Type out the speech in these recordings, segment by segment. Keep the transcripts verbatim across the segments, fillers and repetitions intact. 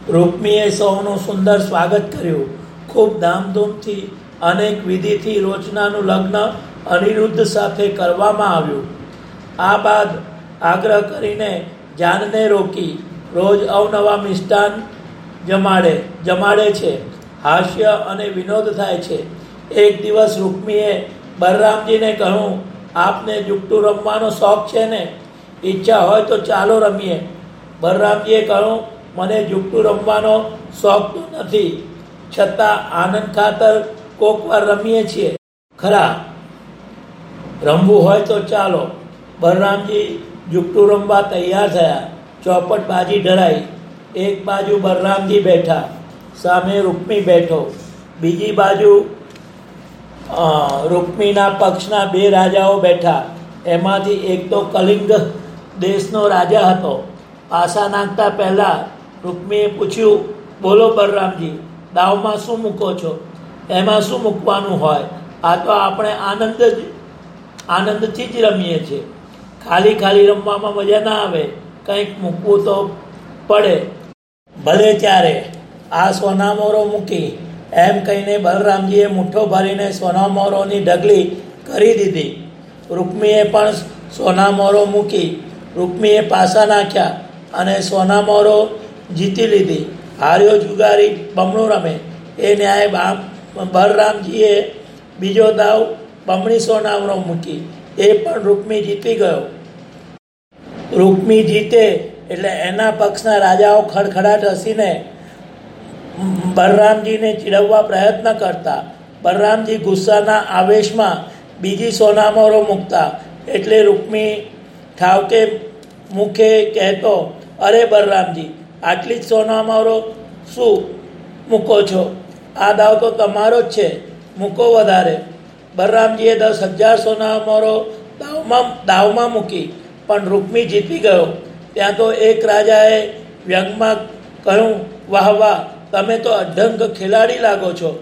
રૂક્મીએ સૌનું સુંદર સ્વાગત કર્યું. ખૂબ ધામધૂમથી અનેક વિધિથી રોચનાનું લગ્ન અનિરુદ્ધ સાથે કરવામાં આવ્યું. આ બાદ આગ્રહ કરીને જાનને રોકી રોજ અવનવા મિષ્ટાન જમાડે જમાડે છે. હાસ્ય અને વિનોદ થાય છે. એક દિવસ રૂક્મીએ બલરામજીને કહ્યું, આપને જુગટું રમવાનો શોખ છે ને? ઈચ્છા હોય તો ચાલો રમીએ. બલરામજીએ કહ્યું, મને જુગટું રમવાનો શોખ તો નથી, છતાં આનંદ ખાતર કોક વાર રમીએ છીએ ખરા. રમવું હોય તો ચાલો. બલરામજી જુગટું રમવા તૈયાર થયા. ચોપટ બાજી ઢળાઈ. એક બાજુ બલરામજી બેઠા, સામે રૂક્મી બેઠો. બીજી બાજુ રૂક્મીના પક્ષના બે રાજાઓ બેઠા. એમાંથી એક તો કલિંગ દેશનો રાજા હતો. પાસા નાખતા પહેલા રૂક્મીએ પૂછ્યું, બોલો બલરામજી, દાવમાં શું મૂકો છો? એમાં શું મૂકવાનું હોય? આ તો આપણે આનંદ જ આનંદથી જ રમીએ છીએ. ખાલી ખાલી રમવામાં મજા ના આવે, કંઈક મૂકવું તો પડે. ભલે ત્યારે આ સોનામોરો મૂકી, એમ કહીને બલરામજીએ મુઠ્ઠો ભરીને સોનામોરોની ઢગલી કરી દીધી. રૂક્મીએ પણ સોનામોરો મૂકી. રૂક્મીએ પાસા નાખ્યા અને સોનામોરો જીતી લીધી. હાર્યો જુગારી બમણું રમે. એ ન્યાય બલરામજીએ બીજો દાવ બમણી સોનામોરો મૂકી. એ પણ રૂક્મી જીતી ગયો. રૂક્મી જીતે એટલે એના પક્ષના રાજાઓ ખડખડાટ હસીને બલરામજીને ચીડવવા પ્રયત્ન કરતા. બલરામજી ગુસ્સાના આવેશમાં બીજી સોનામોરો મૂકતા એટલે રૂક્મી ઠાવકે મુખે કહેતો, અરે બલરામજી, આટલી જ સોનામોરો શું મૂકો છો? આ દાવ તો તમારો જ છે, મૂકો વધારે. બલરામજીએ દસ હજાર સોનામોરો દાવમાં દાવમાં મૂકી, પણ રૂક્મી જીતી ગયો. ત્યાં તો એક રાજાએ વ્યંગમાં કહ્યું, વાહ વાહ, તમે તો અઢંગ ખેલાડી લાગો છો.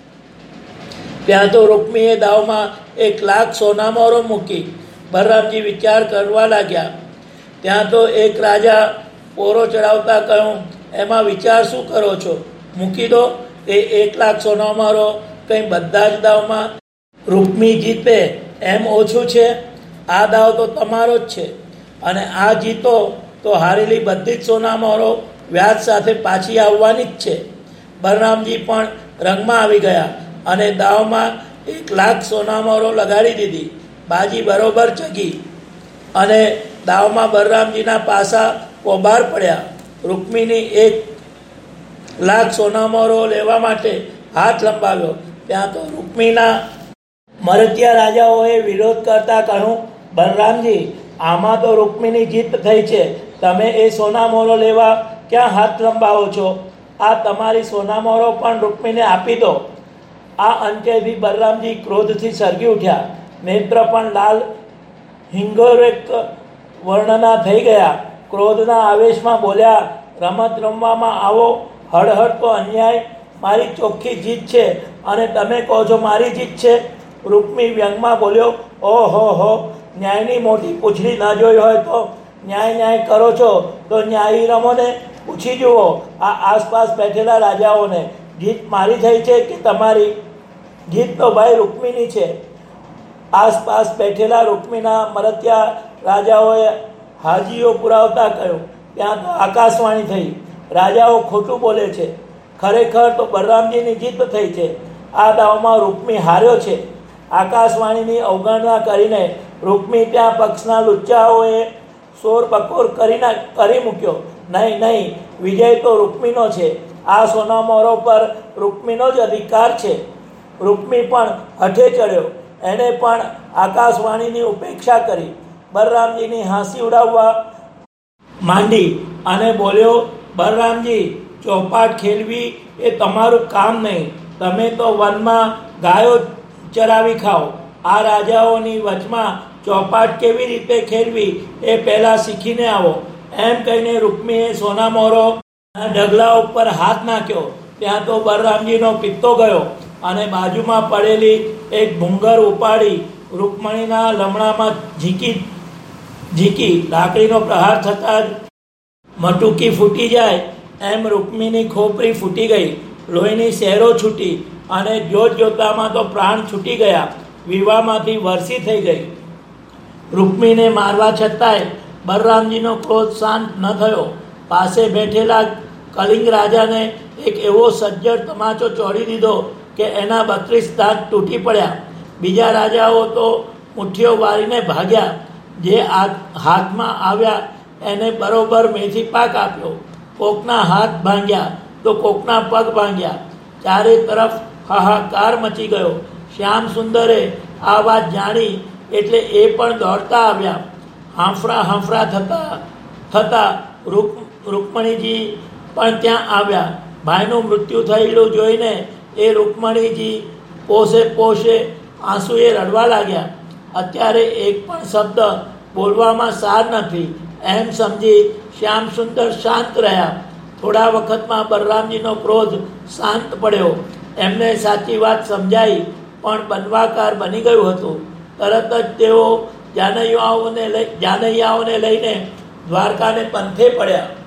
ત્યાં તો રૂક્મીએ દાવમાં એક લાખ સોનામોરો મૂકી. બલરામજી વિચાર કરવા લાગ્યા. ત્યાં તો એક રાજા પોરો ચડાવતા કહ્યું, એમાં વિચાર શું કરો છો? મૂકી દો. એ એક લાખ સોનામોરો કંઈ બધા જ દાવમાં રૂક્મી જીતે એમ ઓછું છે? આ દાવ તો તમારો જ છે, અને આ જીતો તો હારેલી બધી જ સોનામોરો વ્યાજ સાથે પાછી આવવાની જ છે. બલરામજી પણ રંગમાં આવી ગયા અને દાવમાં એક લાખ સોનામોરો લગાડી દીધી. બાજી બરોબર ચગી અને દાવમાં બલરામજીના પાસા કોબાર પડ્યા. રૂક્મીની એક લાખ સોનામોરો લેવા માટે હાથ લંબાવ્યો. ત્યાં તો રૂક્મીના મરતિયા રાજાઓએ વિરોધ કરતા કહ્યું, બલરામજી, આમાં તો રૂક્મીની જીત થઈ છે, તમે એ સોનામોરો લેવા ક્યાં હાથ લંબાવો છો? આ તમારી સોનામોરો પણ રૂક્મીને આપી દો. આ અંકેથી બલરામજી ક્રોધથી સળગી ઉઠ્યા. નેત્ર પણ લાલ હિંગોરેક વર્ણના થઈ ગયા. ક્રોધના આવેશમાં બોલ્યા, રમત રમવામાં આવો, હળહળ તો અન્યાય. મારી ચોખ્ખી જીત છે અને તમે કહો છો મારી જીત છે? રૂક્મી વ્યંગમાં બોલ્યો, ઓહો હો, ન્યાયની મોટી પૂંછડી ના જોઈ હોય તો ન્યાય ન્યાય કરો છો તો ન્યાયી રમોને પૂછી જુઓ આ આસપાસ બેઠેલા રાજાઓને. જીત મારી થઈ છે કે તમારી? જીત તો ભાઈ રૂક્મીની છે. આસપાસ બેઠેલા રૂક્મીના મરતિયા રાજાઓએ હાજીઓ પુરાવતા કહ્યું. ત્યાં તો આકાશવાણી થઈ, રાજાઓ ખોટું બોલે છે. ખરેખર તો બલરામજીની જીત થઈ છે. આ દાવમાં રૂક્મી હાર્યો છે. આકાશવાણીની અવગણના કરીને રૂક્મી ત્યાં પક્ષના લુચ્ચાઓએ શોર બકોર કરી ના કરી મૂક્યો. નહીં નહીં, વિજય તો રૂક્મીનો છે. આ સોનામોરો પર રૂક્મીનો જ અધિકાર છે. રૂક્મી પણ હઠે ચડ્યો. એણે પણ આકાશવાણીની ઉપેક્ષા કરી. બલરામજીની હાંસી ઉડાવવા માંડી અને બોલ્યો, બલરામજી, ચોપાટ ખેલવી એ તમારું કામ નહીં. તમે તો વનમાં ગાયો ચરાવી ખાઓ. આ રાજાઓની વચમાં ચોપાટ કેવી રીતે ખેલવી એ પહેલાં શીખીને આવો. એમ કહીને રૂક્મીએ સોનામોરો ઢગલા ઉપર હાથ નાખ્યો. ત્યાં તો બલરામજીનો પિત્તો ગયો અને બાજુમાં પડેલી એક ભૂંગર ઉપાડી રૂકમણીના લમણામાં ઝીકી ઝીકી લાકડીનો પ્રહાર થતાં જ મટુકી ફૂટી જાય એમ રૂકમીની ખોપરી ફૂટી ગઈ, લોહીની શહેરો છૂટી અને જોત જોતામાં તો પ્રાણ છૂટી ગયા. વિવાહમાંથી વરસી થઈ ગઈ. રૂકમીને મારવા છતાંય બલરામજીનો ક્રોધ શાંત ન થયો. પાસે બેઠેલા કલિંગ રાજાને એક એવો સજ્જડ તમાચો ચોડી દીધો કે એના બત્રીસ દાંત તૂટી પડ્યા. બીજા રાજાઓ તો મુઠ્ઠીઓ વારીને ભાગ્યા. જે હાથમાં આવ્યા એને બરોબર મેથી પાક આપ્યો. કોકના હાથ ભાંગ્યા તો કોકના પગ ભાંગ્યા. ચારે તરફ હાહાકાર મચી ગયો. શ્યામ સુંદરે આ વાત જાણી એટલે એ પણ દોડતા આવ્યા. હાંફરા હાંફરા થતા થતા રૂક રૂકમણીજી પણ ત્યાં આવ્યા. ભાઈનું મૃત્યુ થયેલું જોઈને એ રૂકમણીજી પોષે પોષે આંસુએ રડવા લાગ્યા. અત્યારે એક પણ શબ્દ બોલવામાં સાર નથી એમ સમજી શ્યામ સુંદર શાંત રહ્યા. થોડા વખતમાં બલરામજીનો ક્રોધ શાંત પડ્યો. એમને સાચી વાત સમજાઈ પણ બનવાકાર બની ગયું હતું. તરત જ તેઓ જાનૈયાઓને લઈ જાનૈયાઓને લઈને દ્વારકાને પંથે પડ્યા.